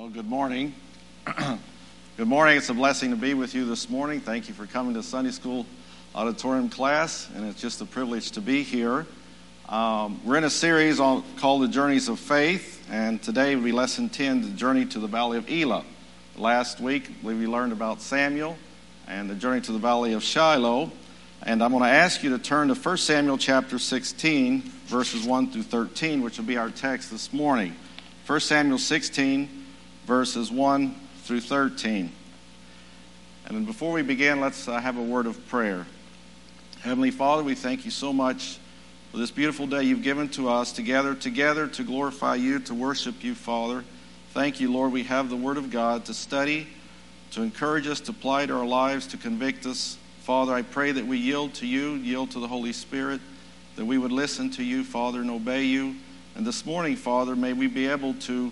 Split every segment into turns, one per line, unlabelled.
Well, good morning. Good morning. It's a blessing to be with you this morning. Thank you for coming to Sunday School Auditorium class, and it's just a privilege to be here. We're in a series called The Journeys of Faith, and today will be Lesson 10, The Journey to the Valley of Elah. Last week, I believe we learned about Samuel and the journey to the Valley of Shiloh, and I'm going to ask you to turn to 1 Samuel chapter 16, verses 1 through 13, which will be our text this morning. 1 Samuel 16, verses 1 through 13. And then before we begin, let's have a word of prayer. Heavenly Father, we thank you so much for this beautiful day you've given to us to gather together to glorify you, to worship you, Father. Thank you, Lord, we have the Word of God to study, to encourage us, to apply to our lives, to convict us. Father, I pray that we yield to you, yield to the Holy Spirit, that we would listen to you, Father, and obey you. And this morning, Father, may we be able to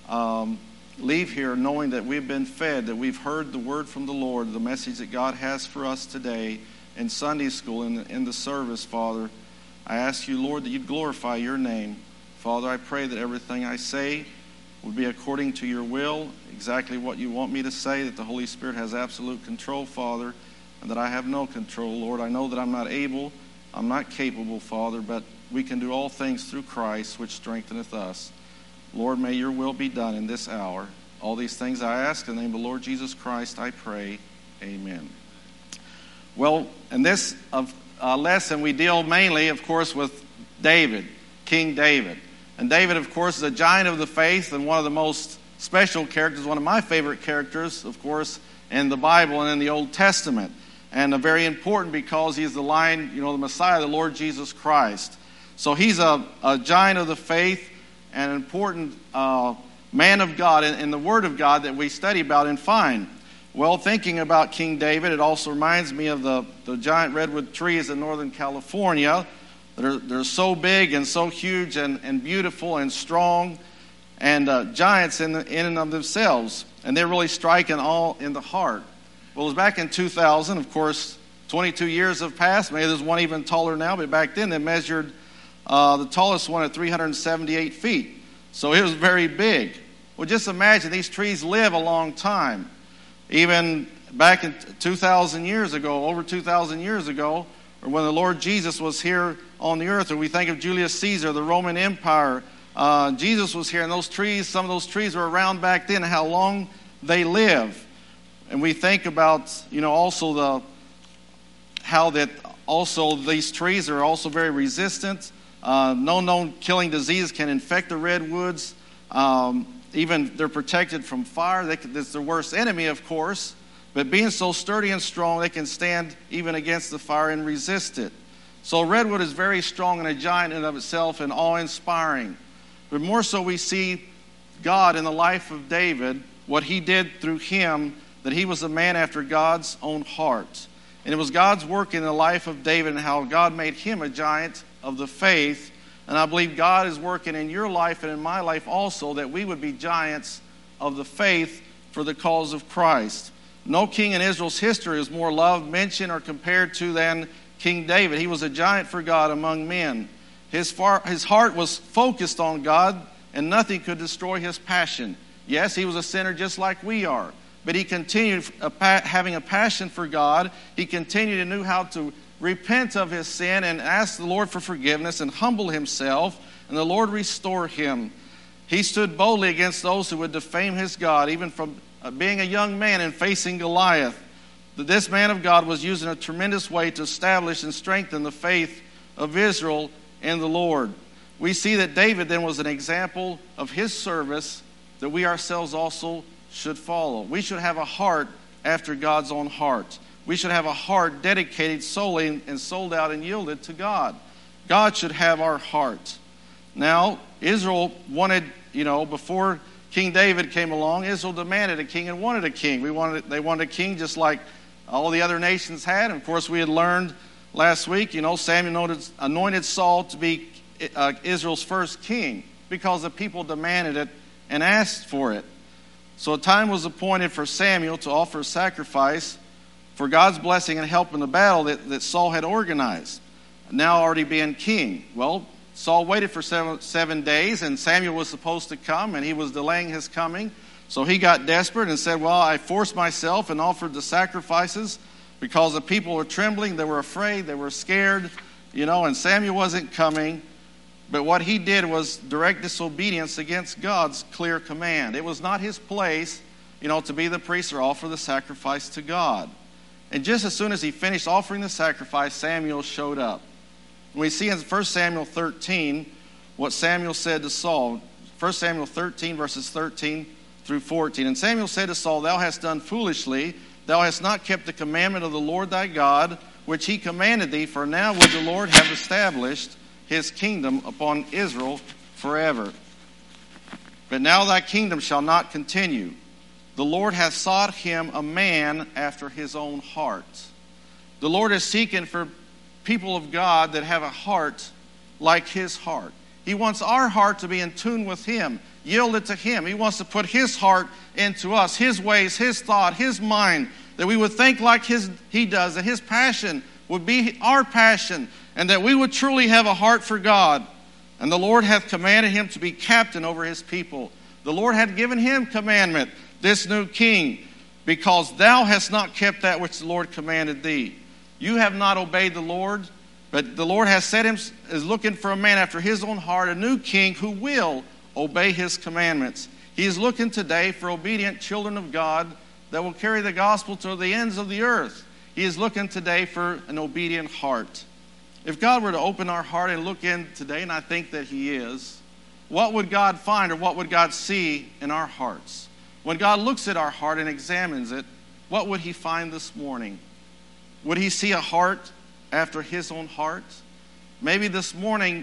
leave here knowing that we've been fed, that we've heard the word from the Lord, the message that God has for us today in Sunday school, in the service, Father. I ask you, Lord, that you'd glorify your name. Father, I pray that everything I say would be according to your will, exactly what you want me to say, that the Holy Spirit has absolute control, Father, and that I have no control, Lord. I know that I'm not able, I'm not capable, Father, but we can do all things through Christ, which strengtheneth us. Lord, may your will be done in this hour. All these things I ask in the name of the Lord Jesus Christ, I pray. Amen. Well, in this lesson, we deal mainly, of course, with David, King David. And David, of course, is a giant of the faith and one of the most special characters, one of my favorite characters, of course, in the Bible and in the Old Testament. And very important because he's the line, the Messiah, the Lord Jesus Christ. So he's a giant of the faith, an important man of God in the Word of God that we study about and find. Well, thinking about King David, it also reminds me of the giant redwood trees in Northern California. They're so big and so huge and beautiful and strong and giants in and of themselves. And they're really striking all in the heart. Well, it was back in 2000. Of course, 22 years have passed. Maybe there's one even taller now, but back then they measured the tallest one at 378 feet. So it was very big. Well, just imagine these trees live a long time. Even back in 2,000 years ago, over 2,000 years ago, or when the Lord Jesus was here on the earth, or we think of Julius Caesar, the Roman Empire, Jesus was here, and those trees, some of those trees were around back then, and how long they live. And we think about, also how that also these trees are also very resistant. No known killing disease can infect the redwoods. Even they're protected from fire. It's their worst enemy, of course. But being so sturdy and strong, they can stand even against the fire and resist it. So redwood is very strong and a giant in and of itself and awe-inspiring. But more so we see God in the life of David, what he did through him, that he was a man after God's own heart. And it was God's work in the life of David and how God made him a giant of the faith. And I believe God is working in your life and in my life also that we would be giants of the faith for the cause of Christ. No king in Israel's history is more loved, mentioned, or compared to than King David. He was a giant for God among men. His heart was focused on God, and nothing could destroy his passion. Yes, he was a sinner just like we are, but he continued having a passion for God. He continued and knew how to repent of his sin and ask the Lord for forgiveness and humble himself, and the Lord restored him. He stood boldly against those who would defame his God, even from being a young man and facing Goliath. This man of God was used in a tremendous way to establish and strengthen the faith of Israel in the Lord. We see that David then was an example of his service that we ourselves also should follow. We should have a heart after God's own heart. We should have a heart dedicated solely and sold out and yielded to God. God should have our heart. Now, Israel wanted, before King David came along, Israel demanded a king and wanted a king. They wanted a king just like all the other nations had. And of course, we had learned last week, Samuel anointed Saul to be Israel's first king because the people demanded it and asked for it. So a time was appointed for Samuel to offer a sacrifice for God's blessing and help in the battle that Saul had organized, now already being king. Well, Saul waited for seven days, and Samuel was supposed to come, and he was delaying his coming. So he got desperate and said, well, I forced myself and offered the sacrifices because the people were trembling. They were afraid. They were scared, and Samuel wasn't coming. But what he did was direct disobedience against God's clear command. It was not his place, to be the priest or offer the sacrifice to God. And just as soon as he finished offering the sacrifice, Samuel showed up. We see in 1 Samuel 13 what Samuel said to Saul. 1 Samuel 13, verses 13 through 14. And Samuel said to Saul, thou hast done foolishly. Thou hast not kept the commandment of the Lord thy God, which he commanded thee. For now would the Lord have established his kingdom upon Israel forever. But now thy kingdom shall not continue. The Lord hath sought him a man after his own heart. The Lord is seeking for people of God that have a heart like his heart. He wants our heart to be in tune with him, yielded to him. He wants to put his heart into us, his ways, his thought, his mind, that we would think like he does, that his passion would be our passion, and that we would truly have a heart for God. And the Lord hath commanded him to be captain over his people. The Lord had given him commandment, this new king, because thou hast not kept that which the Lord commanded thee. You have not obeyed the Lord, but the Lord has set him, is looking for a man after his own heart, a new king who will obey his commandments. He is looking today for obedient children of God that will carry the gospel to the ends of the earth. He is looking today for an obedient heart. If God were to open our heart and look in today, and I think that he is, what would God find or what would God see in our hearts? When God looks at our heart and examines it, what would he find this morning? Would he see a heart after his own heart? Maybe this morning,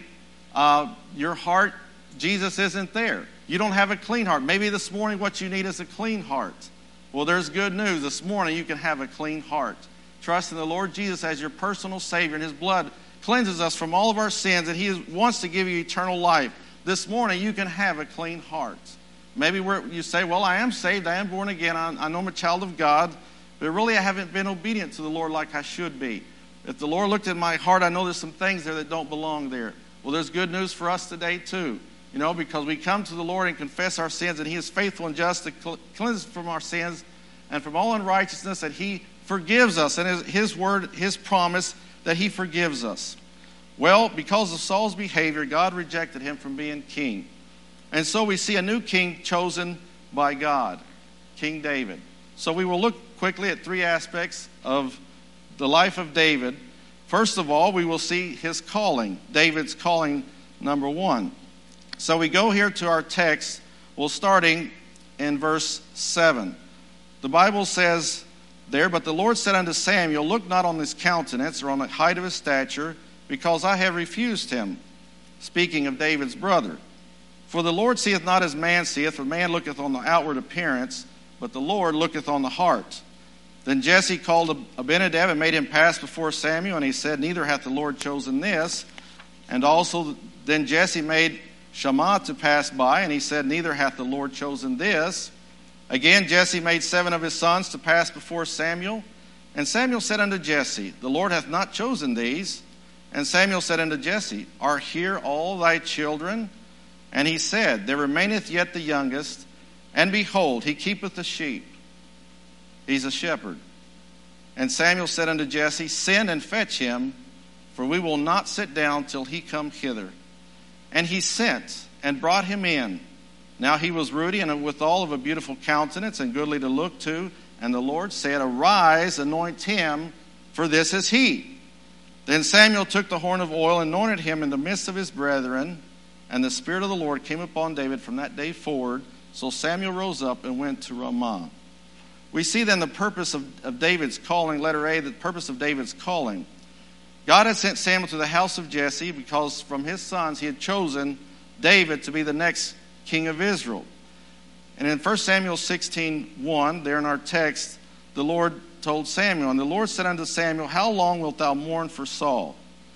your heart, Jesus isn't there. You don't have a clean heart. Maybe this morning what you need is a clean heart. Well, there's good news. This morning you can have a clean heart. Trust in the Lord Jesus as your personal Savior, and his blood cleanses us from all of our sins, and he wants to give you eternal life. This morning you can have a clean heart. Maybe you say, well, I am saved, I am born again, I know I'm a child of God, but really I haven't been obedient to the Lord like I should be. If the Lord looked at my heart, I know there's some things there that don't belong there. Well, there's good news for us today too. Because we come to the Lord and confess our sins, and he is faithful and just to cleanse us from our sins and from all unrighteousness, that he forgives us, and his word, his promise that he forgives us. Well, because of Saul's behavior, God rejected him from being king. And so we see a new king chosen by God, King David. So we will look quickly at three aspects of the life of David. First of all, we will see his calling, David's calling, number one. So we go here to our text. We're starting in verse 7. The Bible says there, but the Lord said unto Samuel, look not on his countenance or on the height of his stature, because I have refused him. Speaking of David's brother. For the Lord seeth not as man seeth, for man looketh on the outward appearance, but the Lord looketh on the heart. Then Jesse called Abinadab and made him pass before Samuel, and he said, neither hath the Lord chosen this. And also then Jesse made Shammah to pass by, and he said, neither hath the Lord chosen this. Again Jesse made 7 of his sons to pass before Samuel. And Samuel said unto Jesse, the Lord hath not chosen these. And Samuel said unto Jesse, are here all thy children? And he said, there remaineth yet the youngest, and behold, he keepeth the sheep. He's a shepherd. And Samuel said unto Jesse, send and fetch him, for we will not sit down till he come hither. And he sent and brought him in. Now he was ruddy and withal of a beautiful countenance and goodly to look to. And the Lord said, arise, anoint him, for this is he. Then Samuel took the horn of oil and anointed him in the midst of his brethren. And the Spirit of the Lord came upon David from that day forward. So Samuel rose up and went to Ramah. We see then the purpose of David's calling. Letter A, the purpose of David's calling. God had sent Samuel to the house of Jesse because from his sons he had chosen David to be the next king of Israel. And in 1 Samuel 16:1, there in our text, the Lord told Samuel, and the Lord said unto Samuel, how long wilt thou mourn for Saul?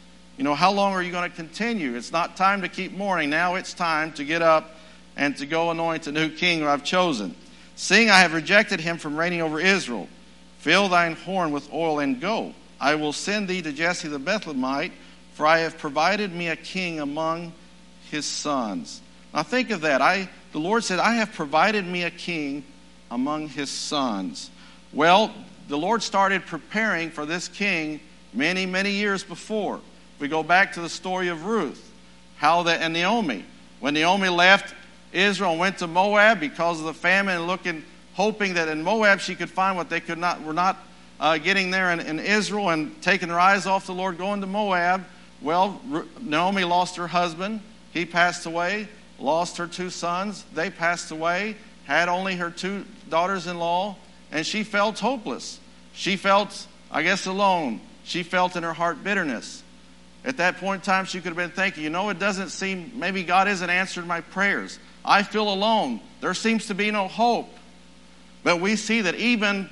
How long are you going to continue? It's not time to keep mourning. Now it's time to get up and to go anoint a new king who I've chosen. Seeing I have rejected him from reigning over Israel, fill thine horn with oil and go. I will send thee to Jesse the Bethlehemite, for I have provided me a king among his sons. Now think of that. the Lord said, I have provided me a king among his sons. Well, the Lord started preparing for this king many, many years before. If we go back to the story of Ruth, and Naomi. When Naomi left Israel and went to Moab because of the famine and hoping that in Moab she could find what they were not getting there in Israel, and taking their eyes off the Lord, going to Moab. Well, Naomi lost her husband. He passed away. Lost her 2 sons. They passed away. Had only her 2 daughters-in-law. And she felt hopeless. She felt, alone. She felt in her heart bitterness. At that point in time, she could have been thinking, it doesn't seem, maybe God isn't answering my prayers. I feel alone. There seems to be no hope. But we see that even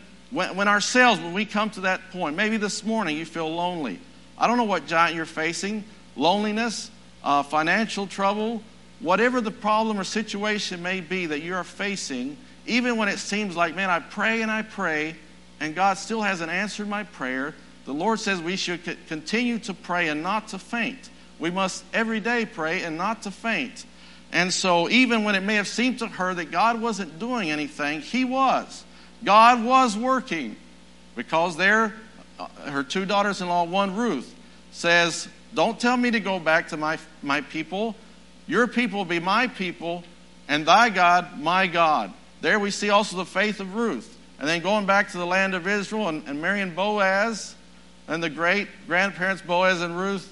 when we come to that point, maybe this morning you feel lonely. I don't know what giant you're facing. Loneliness, financial trouble, whatever the problem or situation may be that you are facing, even when it seems like, man, I pray and God still hasn't answered my prayer, the Lord says we should continue to pray and not to faint. We must every day pray and not to faint. And so even when it may have seemed to her that God wasn't doing anything, He was. God was working, because her 2 daughters-in-law, one Ruth, says, don't tell me to go back to my people. Your people will be my people, and thy God, my God. There we see also the faith of Ruth. And then going back to the land of Israel and marrying Boaz, and the great grandparents Boaz and Ruth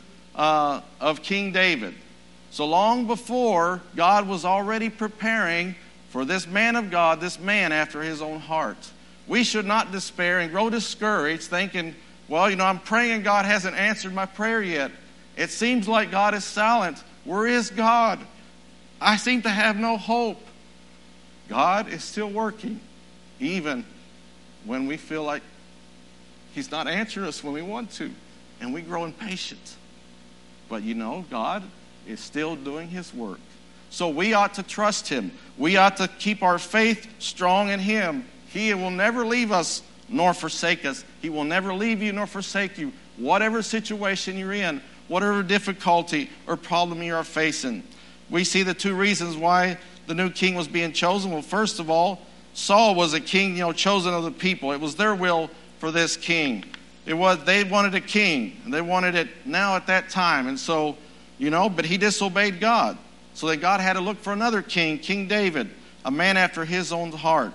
of King David. So long before, God was already preparing for this man of God, this man after His own heart. We should not despair and grow discouraged thinking, well, I'm praying and God hasn't answered my prayer yet. It seems like God is silent. Where is God? I seem to have no hope. God is still working, even when we feel like He's not answering us when we want to, and we grow impatient. But God is still doing His work. So we ought to trust Him. We ought to keep our faith strong in Him. He will never leave us nor forsake us. He will never leave you nor forsake you. Whatever situation you're in, whatever difficulty or problem you are facing. We see the 2 reasons why the new king was being chosen. Well, first of all, Saul was a king, chosen of the people. It was their will for this king. They wanted a king, and they wanted it now at that time. And so, but he disobeyed God. So then God had to look for another king, King David, a man after His own heart.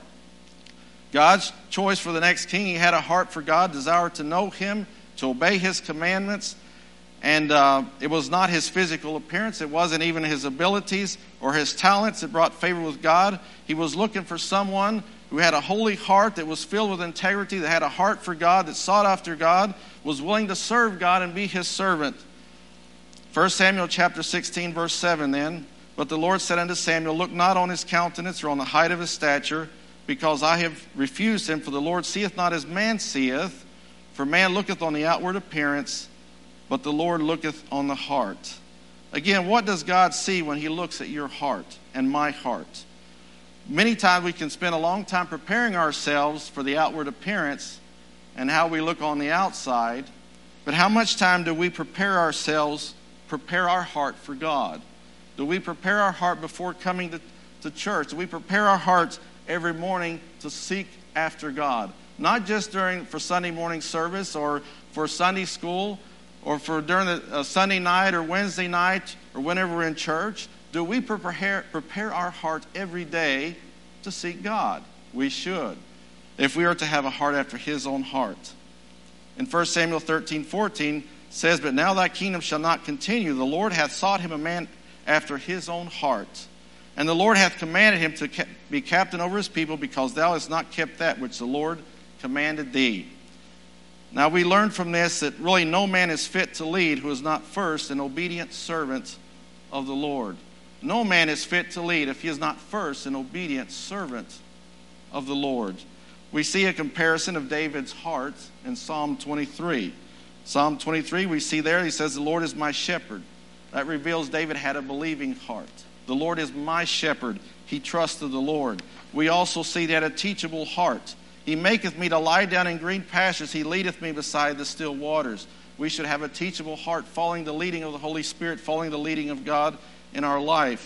God's choice for the next king, he had a heart for God, desired to know Him, to obey His commandments. And it was not his physical appearance. It wasn't even his abilities or his talents that brought favor with God. He was looking for someone who had a holy heart, that was filled with integrity, that had a heart for God, that sought after God, was willing to serve God and be His servant. 1 Samuel chapter 16, verse 7 then. But the Lord said unto Samuel, look not on his countenance or on the height of his stature, because I have refused him. For the Lord seeth not as man seeth. For man looketh on the outward appearance, but the Lord looketh on the heart. Again, what does God see when He looks at your heart and my heart? Many times we can spend a long time preparing ourselves for the outward appearance and how we look on the outside. But how much time do we prepare our heart for God? Do we prepare our heart before coming to church? Do we prepare our hearts every morning to seek after God? Not just for Sunday morning service or for Sunday school, or for during the Sunday night or Wednesday night or whenever we're in church. Do we prepare our heart every day to seek God? We should, if we are to have a heart after His own heart. In 1 Samuel 13:14 says, but now thy kingdom shall not continue. The Lord hath sought him a man after His own heart. And the Lord hath commanded him to be captain over His people, because thou hast not kept that which the Lord commanded thee. Now we learn from this that really no man is fit to lead who is not first an obedient servant of the Lord. No man is fit to lead if he is not first an obedient servant of the Lord. We see a comparison of David's heart in Psalm 23. Psalm 23, we see there, he says, the Lord is my shepherd. That reveals David had a believing heart. The Lord is my shepherd. He trusted the Lord. We also see that a teachable heart. He maketh me to lie down in green pastures. He leadeth me beside the still waters. We should have a teachable heart, following the leading of the Holy Spirit, following the leading of God in our life.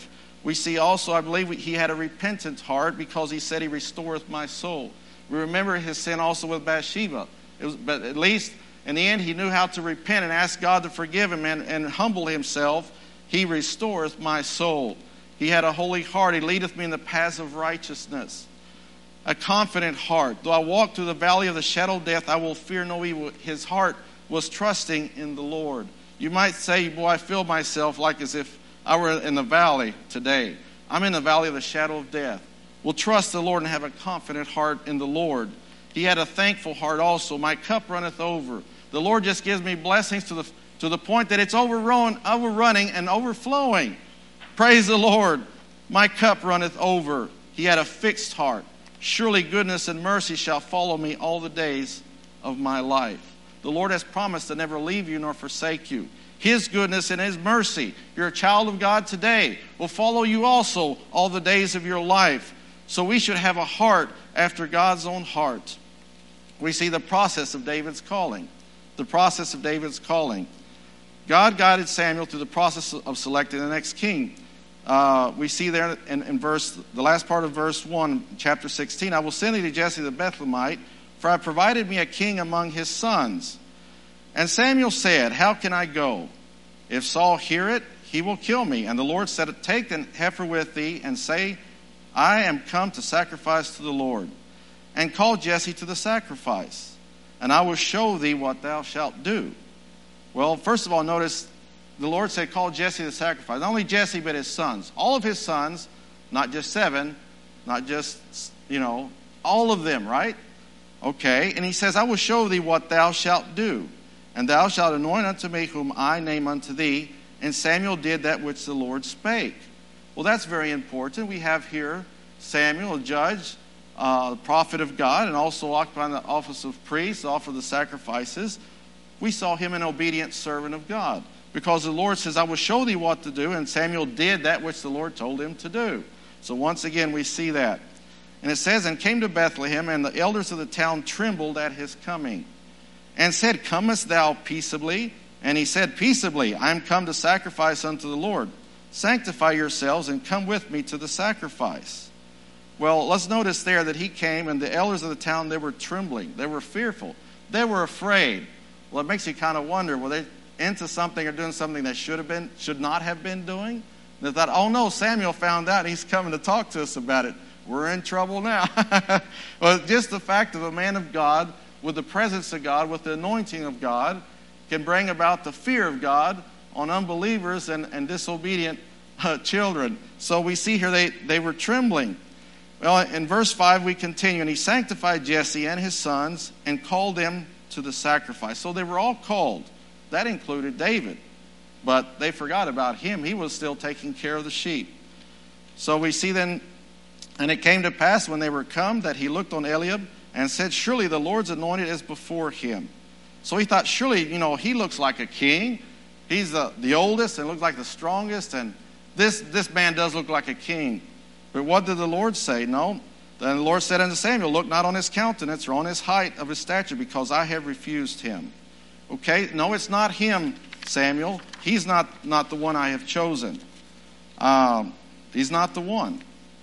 We see also, I believe, he had a repentant heart because he said, he restoreth my soul. We remember his sin also with Bathsheba. But at least in the end, he knew how to repent and ask God to forgive him and humble himself. He restoreth my soul. He had a holy heart. He leadeth me in the paths of righteousness. A confident heart. Though I walk through the valley of the shadow of death, I will fear no evil. His heart was trusting in the Lord. You might say, boy, I feel myself like as if I were in the valley today. I'm in the valley of the shadow of death. Well, trust the Lord and have a confident heart in the Lord. He had a thankful heart also. My cup runneth over. The Lord just gives me blessings to the point that it's overrunning and overflowing. Praise the Lord. My cup runneth over. He had a fixed heart. Surely goodness and mercy shall follow me all the days of my life. The Lord has promised to never leave you nor forsake you. His goodness and His mercy, you're a child of God today, will follow you also all the days of your life. So we should have a heart after God's own heart. We see the process of David's calling. The process of David's calling. God guided Samuel through the process of selecting the next king. We see there in the last part of verse 1, chapter 16, I will send thee to Jesse the Bethlehemite, for I provided me a king among his sons. And Samuel said, how can I go? If Saul hear it, he will kill me. And the Lord said, take the heifer with thee, and say, I am come to sacrifice to the Lord. And call Jesse to the sacrifice, and I will show thee what thou shalt do. Well, first of all, notice the Lord said, call Jesse to the sacrifice. Not only Jesse, but his sons. All of his sons, not just 7, not just, all of them, right? Okay, and he says, I will show thee what thou shalt do. And thou shalt anoint unto me whom I name unto thee. And Samuel did that which the Lord spake. Well, that's very important. We have here Samuel, a judge, the prophet of God, and also occupying the office of priest, offer the sacrifices. We saw him an obedient servant of God. Because the Lord says, I will show thee what to do. And Samuel did that which the Lord told him to do. So once again, we see that. And it says, and came to Bethlehem, and the elders of the town trembled at his coming. And said, comest thou peaceably? And he said, peaceably, I am come to sacrifice unto the Lord. Sanctify yourselves and come with me to the sacrifice. Well, let's notice there that he came, and the elders of the town, they were trembling. They were fearful. They were afraid. Well, it makes you kind of wonder, were they into something or doing something they should not have been doing? And they thought, oh no, Samuel found out, he's coming to talk to us about it. We're in trouble now. Well, just the fact of a man of God, with the presence of God, with the anointing of God, can bring about the fear of God on unbelievers and disobedient children. So we see here they were trembling. Well, in verse 5 we continue, and he sanctified Jesse and his sons and called them to the sacrifice. So they were all called. That included David. But they forgot about him. He was still taking care of the sheep. So we see then, and it came to pass when they were come that he looked on Eliab and said, surely the Lord's anointed is before him. So he thought, surely, he looks like a king. He's the oldest and looks like the strongest. And this man does look like a king. But what did the Lord say? No. Then the Lord said unto Samuel, look not on his countenance or on his height of his stature, because I have refused him. Okay, no, it's not him, Samuel. He's not the one I have chosen. He's not the one.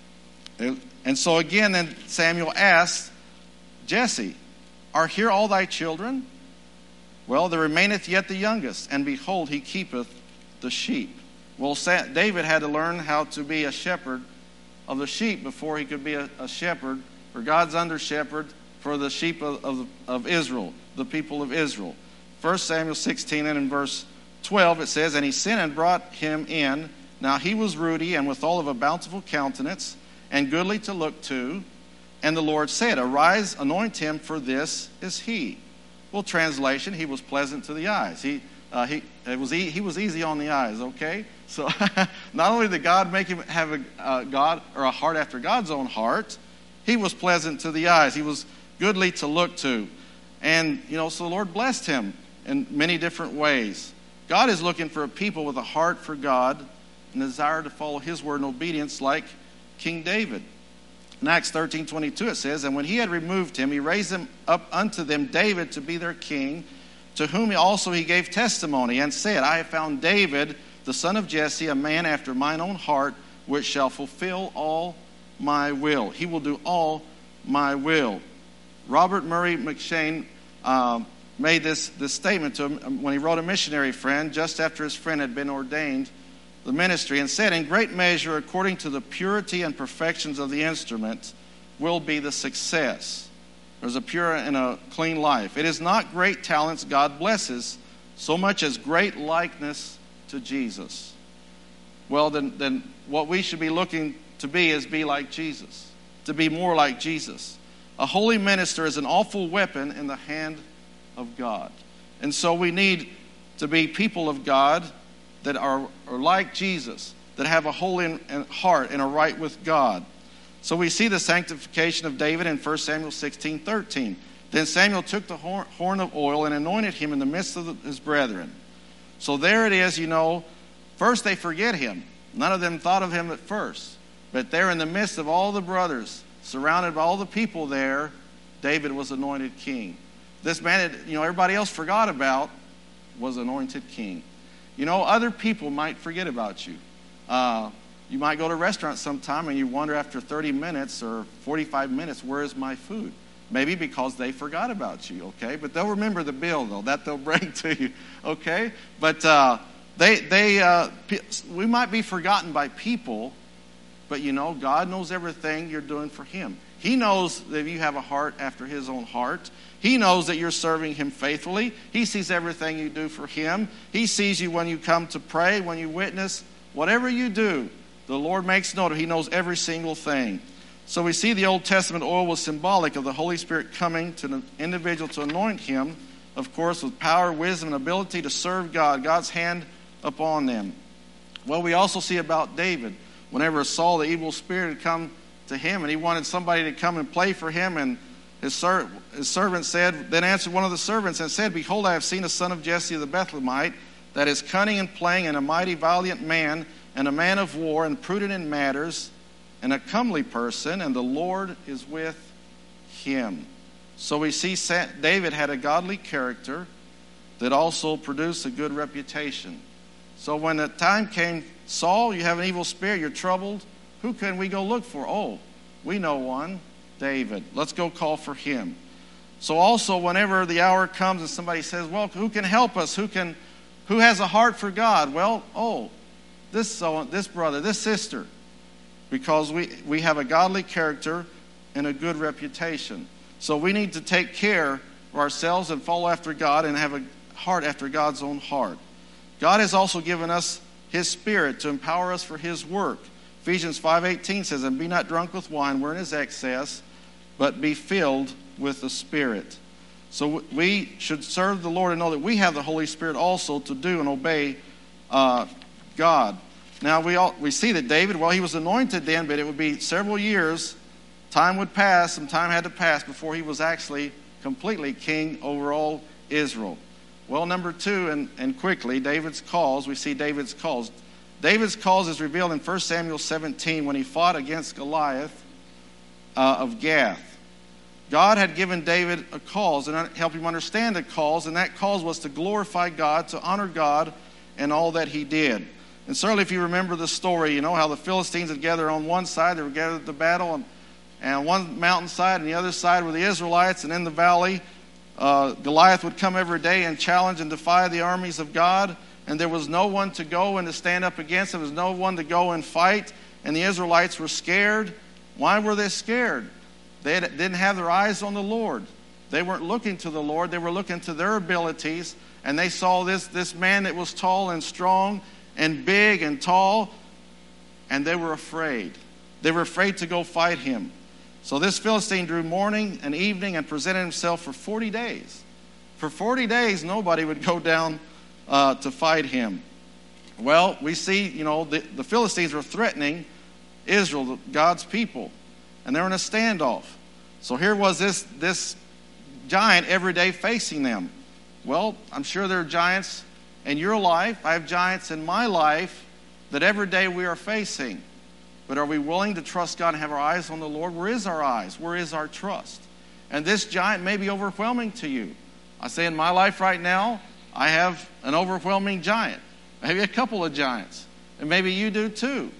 And so again, then Samuel asked Jesse, are here all thy children? Well, there remaineth yet the youngest, and behold, he keepeth the sheep. Well, David had to learn how to be a shepherd of the sheep before he could be a shepherd, or God's under shepherd for the sheep of Israel, the people of Israel. 1 Samuel 16 and in verse 12 it says, and he sent and brought him in. Now he was ruddy and withal of a bountiful countenance, and goodly to look to. And the Lord said, arise, anoint him, for this is he. Well, translation, he was pleasant to the eyes. He was easy on the eyes, okay? So not only did God make him have a heart after God's own heart, he was pleasant to the eyes. He was goodly to look to. And, so the Lord blessed him in many different ways. God is looking for a people with a heart for God and desire to follow his word in obedience like King David. In Acts 13:22 it says, and when he had removed him, he raised him up unto them David to be their king, to whom also he gave testimony and said, I have found David, the son of Jesse, a man after mine own heart, which shall fulfill all my will. He will do all my will. Robert Murray McCheyne made this statement to him when he wrote A Missionary Friend, just after his friend had been ordained the ministry, and said, in great measure, according to the purity and perfections of the instrument, will be the success. There's a pure and a clean life. It is not great talents God blesses, so much as great likeness to Jesus. Well, then what we should be looking to be is be like Jesus, to be more like Jesus. A holy minister is an awful weapon in the hand of God. And so we need to be people of God that are like Jesus, that have a holy heart and are right with God. So we see the sanctification of David in 1 Samuel 16:13. Then Samuel took the horn of oil and anointed him in the midst of his brethren. So there it is, first they forget him. None of them thought of him at first. But there in the midst of all the brothers, surrounded by all the people there, David was anointed king. This man that everybody else forgot about was anointed king. Other people might forget about you. You might go to a restaurant sometime and you wonder after 30 minutes or 45 minutes, where is my food? Maybe because they forgot about you, okay? But they'll remember the bill, though. That they'll bring to you, okay? But we might be forgotten by people, but God knows everything you're doing for Him. He knows that you have a heart after His own heart. He knows that you're serving Him faithfully. He sees everything you do for Him. He sees you when you come to pray, when you witness. Whatever you do, the Lord makes note of. He knows every single thing. So we see the Old Testament oil was symbolic of the Holy Spirit coming to an individual to anoint him, of course, with power, wisdom, and ability to serve God, God's hand upon them. Well, we also see about David. Whenever Saul, the evil spirit, had come to him and he wanted somebody to come and play for him, and his servant said, then answered one of the servants and said, behold, I have seen a son of Jesse the Bethlehemite, that is cunning and playing, and a mighty valiant man, and a man of war, and prudent in matters, and a comely person, and the Lord is with him. So we see David had a godly character that also produced a good reputation. So when the time came, Saul, you have an evil spirit, you're troubled, who can we go look for? Oh, we know one, David. Let's go call for him. So also whenever the hour comes and somebody says, well, who can help us? Who has a heart for God? Well, this brother, this sister, because we have a godly character and a good reputation. So we need to take care of ourselves and follow after God and have a heart after God's own heart. God has also given us His Spirit to empower us for His work. Ephesians 5:18 says, and be not drunk with wine wherein is excess, but be filled with the Spirit. So we should serve the Lord and know that we have the Holy Spirit also to do and obey God. Now we see that David, he was anointed then, but it would be several years. Time would pass, some time had to pass before he was actually completely king over all Israel. Well, number 2, and quickly, David's calls. We see David's calls. David's calls is revealed in 1 Samuel 17 when he fought against Goliath of Gath. God had given David a cause and helped him understand the cause, and that cause was to glorify God, to honor God and all that he did. And certainly if you remember the story, how the Philistines had gathered on one side, they were gathered at the battle, and on one mountainside, and the other side were the Israelites, and in the valley, Goliath would come every day and challenge and defy the armies of God, and there was no one to go and to stand up against him. There was no one to go and fight, and the Israelites were scared. Why were they scared? They didn't have their eyes on the Lord. They weren't looking to the Lord. They were looking to their abilities, and they saw this man that was tall and strong and big and tall, and they were afraid. They were afraid to go fight him. So this Philistine drew morning and evening and presented himself for 40 days. For 40 days, nobody would go down to fight him. Well, we see, the Philistines were threatening Israel, God's people, and they were in a standoff. So here was this giant every day facing them. Well, I'm sure there are giants in your life. I have giants in my life that every day we are facing. But are we willing to trust God and have our eyes on the Lord? Where is our eyes? Where is our trust? And this giant may be overwhelming to you. I say in my life right now, I have an overwhelming giant. Maybe a couple of giants. And maybe you do too.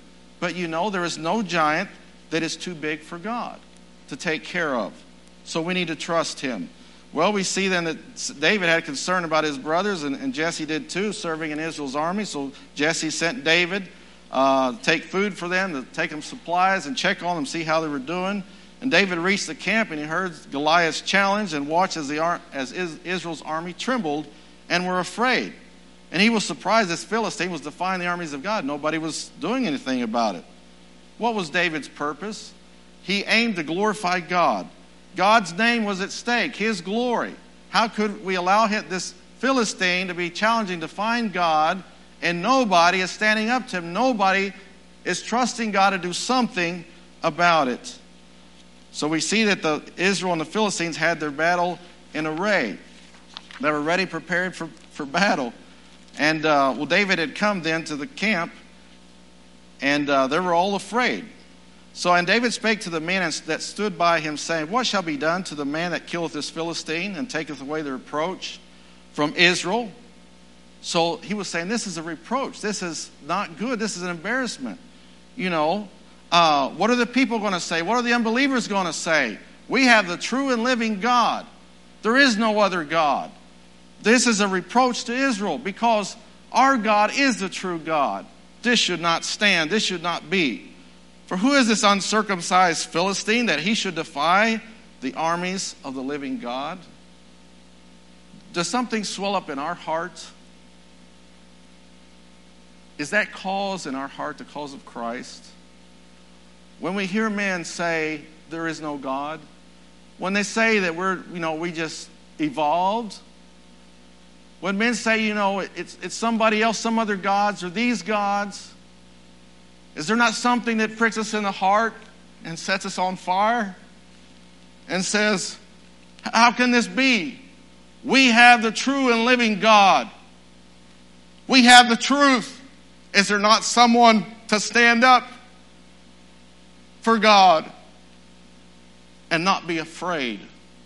But there is no giant that is too big for God to take care of. So we need to trust him. Well, we see then that David had concern about his brothers, and Jesse did too, serving in Israel's army. So Jesse sent David to take food for them, to take them supplies and check on them, see how they were doing. And David reached the camp, and he heard Goliath's challenge and watched as Israel's army trembled and were afraid. And he was surprised this Philistine was defying the armies of God. Nobody was doing anything about it. What was David's purpose? He aimed to glorify God. God's name was at stake, his glory. How could we allow this Philistine to be challenging to find God, and nobody is standing up to him? Nobody is trusting God to do something about it. So we see that Israel and the Philistines had their battle in array. They were ready, prepared for battle. And David had come then to the camp, and they were all afraid. And David spake to the men that stood by him, saying, What shall be done to the man that killeth this Philistine, and taketh away the reproach from Israel? So he was saying, this is a reproach. This is not good. This is an embarrassment. What are the people going to say? What are the unbelievers going to say? We have the true and living God. There is no other God. This is a reproach to Israel, because our God is the true God. This should not stand. This should not be. For who is this uncircumcised Philistine that he should defy the armies of the living God? Does something swell up in our heart? Is that cause in our heart the cause of Christ? When we hear men say there is no God, when they say that we just evolved, when men say, it's somebody else, some other gods, or these gods, is there not something that pricks us in the heart and sets us on fire and says, how can this be? We have the true and living God. We have the truth. Is there not someone to stand up for God and not be afraid?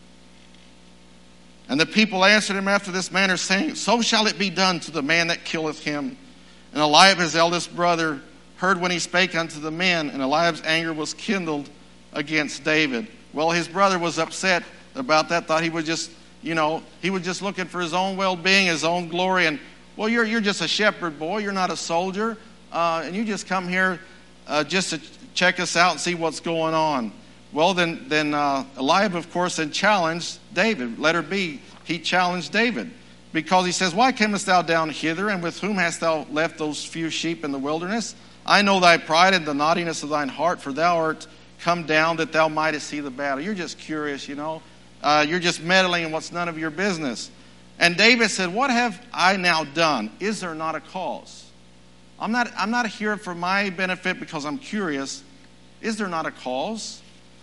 And the people answered him after this manner, saying, So shall it be done to the man that killeth him. And Eliab his eldest brother heard when he spake unto the men, and Eliab's anger was kindled against David. Well, his brother was upset about that, thought he was just, he was just looking for his own well-being, his own glory. And, well, you're just a shepherd boy, you're not a soldier, and you just come here just to check us out and see what's going on. Well, then Eliab, of course, had challenged David. Letter B, he challenged David. Because he says, Why camest thou down hither, and with whom hast thou left those few sheep in the wilderness? I know thy pride and the naughtiness of thine heart, for thou art come down that thou mightest see the battle. You're just curious, You're just meddling in what's none of your business. And David said, What have I now done? Is there not a cause? I'm not here for my benefit because I'm curious. Is there not a cause?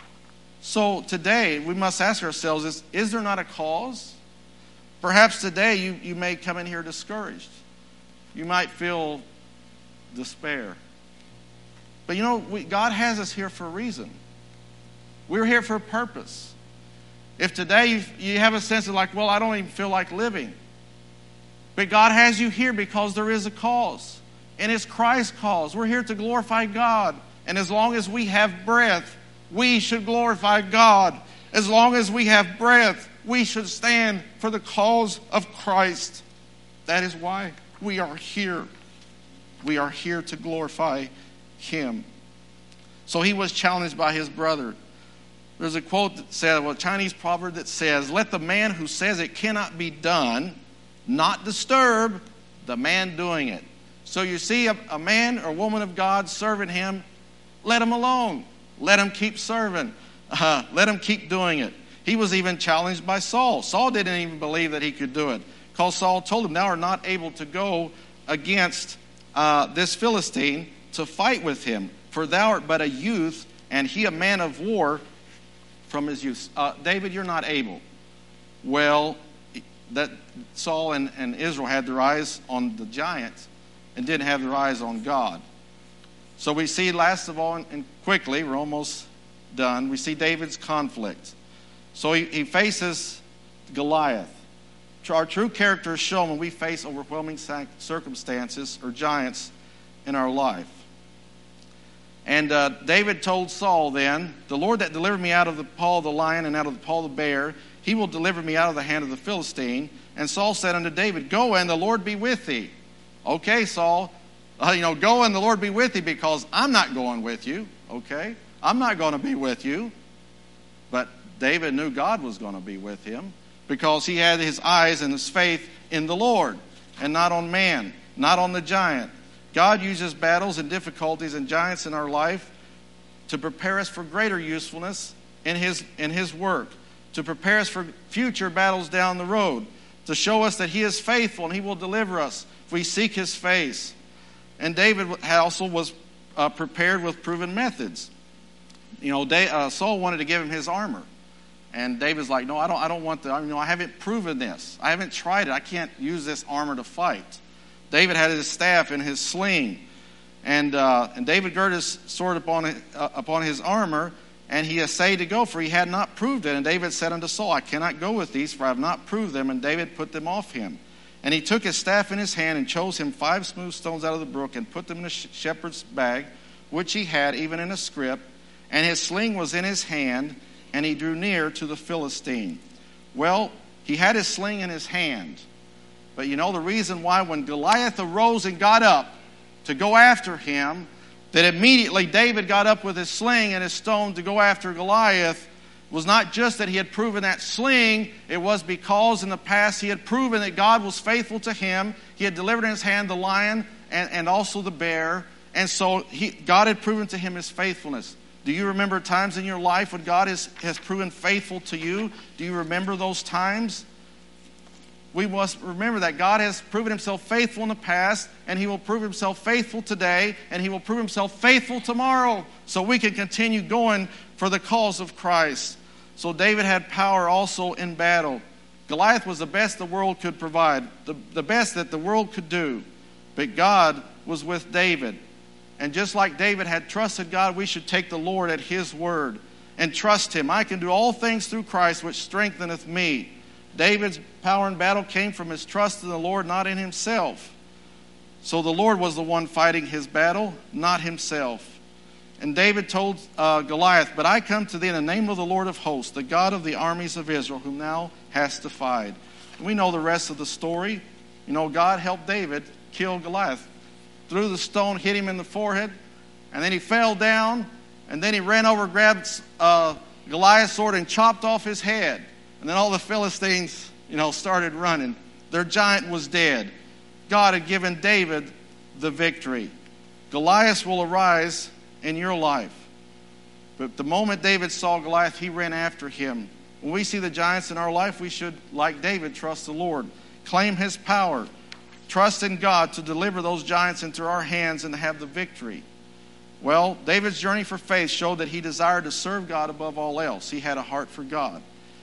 So today, we must ask ourselves, is there not a cause? Perhaps today you may come in here discouraged. You might feel despair. But God has us here for a reason. We're here for a purpose. If today you have a sense of I don't even feel like living. But God has you here because there is a cause. And it's Christ's cause. We're here to glorify God. And as long as we have breath, we should glorify God. As long as we have breath, we should stand for the cause of Christ. That is why we are here. We are here to glorify Him. So he was challenged by his brother. There's a quote that says, a Chinese proverb that says, Let the man who says it cannot be done not disturb the man doing it. So you see a man or woman of God serving Him, let him alone. Let him keep serving. Let him keep doing it. He was even challenged by Saul. Saul didn't even believe that he could do it, because Saul told him, Thou art not able to go against this Philistine to fight with him, for thou art but a youth, and he a man of war from his youth. David, you're not able. Well, that Saul and Israel had their eyes on the giants and didn't have their eyes on God. So we see, last of all, and quickly, we're almost done, we see David's conflict. So he faces Goliath. Our true character is shown when we face overwhelming circumstances or giants in our life. And David told Saul then, the Lord that delivered me out of the paw of the lion and out of the paw of the bear, he will deliver me out of the hand of the Philistine. And Saul said unto David, go and the Lord be with thee. Okay, Saul, go and the Lord be with thee, because I'm not going with you. Okay, I'm not going to be with you. But David knew God was going to be with him, because he had his eyes and his faith in the Lord and not on man, not on the giant. God uses battles and difficulties and giants in our life to prepare us for greater usefulness in his work, to prepare us for future battles down the road, to show us that he is faithful and he will deliver us if we seek his face. And David also was prepared with proven methods. Saul wanted to give him his armor. And David's like, no, I don't want the armor. I haven't proven this. I haven't tried it. I can't use this armor to fight. David had his staff and his sling. And David girded his sword upon his armor, and he essayed to go, for he had not proved it. And David said unto Saul, I cannot go with these, for I have not proved them. And David put them off him. And he took his staff in his hand, and chose him 5 smooth stones out of the brook, and put them in a shepherd's bag, which he had, even in a scrip. And his sling was in his hand, and he drew near to the Philistine. Well, he had his sling in his hand. But the reason why, when Goliath arose and got up to go after him, that immediately David got up with his sling and his stone to go after Goliath, was not just that he had proven that sling. It was because in the past he had proven that God was faithful to him. He had delivered in his hand the lion and also the bear. And so God had proven to him his faithfulness. Do you remember times in your life when God has proven faithful to you? Do you remember those times? We must remember that God has proven himself faithful in the past, and he will prove himself faithful today, and he will prove himself faithful tomorrow, so we can continue going for the cause of Christ. So David had power also in battle. Goliath was the best the world could provide, the best that the world could do. But God was with David. And just like David had trusted God, we should take the Lord at his word and trust him. I can do all things through Christ, which strengtheneth me. David's power in battle came from his trust in the Lord, not in himself. So the Lord was the one fighting his battle, not himself. And David told Goliath, but I come to thee in the name of the Lord of hosts, the God of the armies of Israel, whom thou hast defied. We know the rest of the story. God helped David kill Goliath. Threw the stone, hit him in the forehead, and then he fell down, and then he ran over, grabbed Goliath's sword and chopped off his head. And then all the Philistines, started running. Their giant was dead. God had given David the victory. Goliath will arise in your life. But the moment David saw Goliath, he ran after him. When we see the giants in our life, we should, like David, trust the Lord. Claim his power. Trust in God to deliver those giants into our hands and to have the victory. Well, David's journey for faith showed that he desired to serve God above all else. He had a heart for God.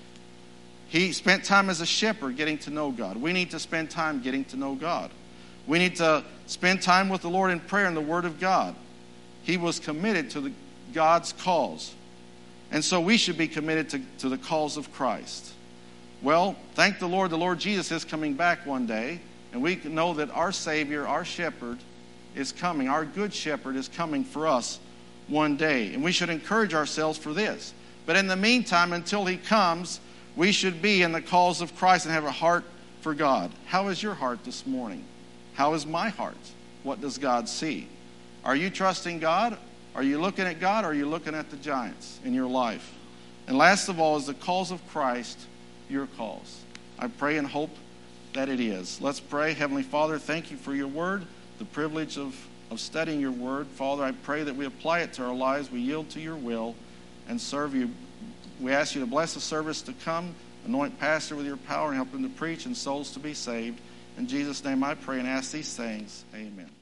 He spent time as a shepherd getting to know God. We need to spend time getting to know God. We need to spend time with the Lord in prayer and the Word of God. He was committed to God's cause. And so we should be committed to the cause of Christ. Well, thank the Lord Jesus is coming back one day. And we know that our Savior, our shepherd, is coming. Our good shepherd is coming for us one day. And we should encourage ourselves for this. But in the meantime, until he comes, we should be in the cause of Christ and have a heart for God. How is your heart this morning? How is my heart? What does God see? Are you trusting God? Are you looking at God? Or are you looking at the giants in your life? And last of all, is the cause of Christ your cause? I pray and hope that it is. Let's pray. Heavenly Father, thank you for your word, the privilege of studying your word. Father, I pray that we apply it to our lives. We yield to your will and serve you. We ask you to bless the service to come, anoint pastor with your power, and help him to preach and souls to be saved. In Jesus' name I pray and ask these things. Amen.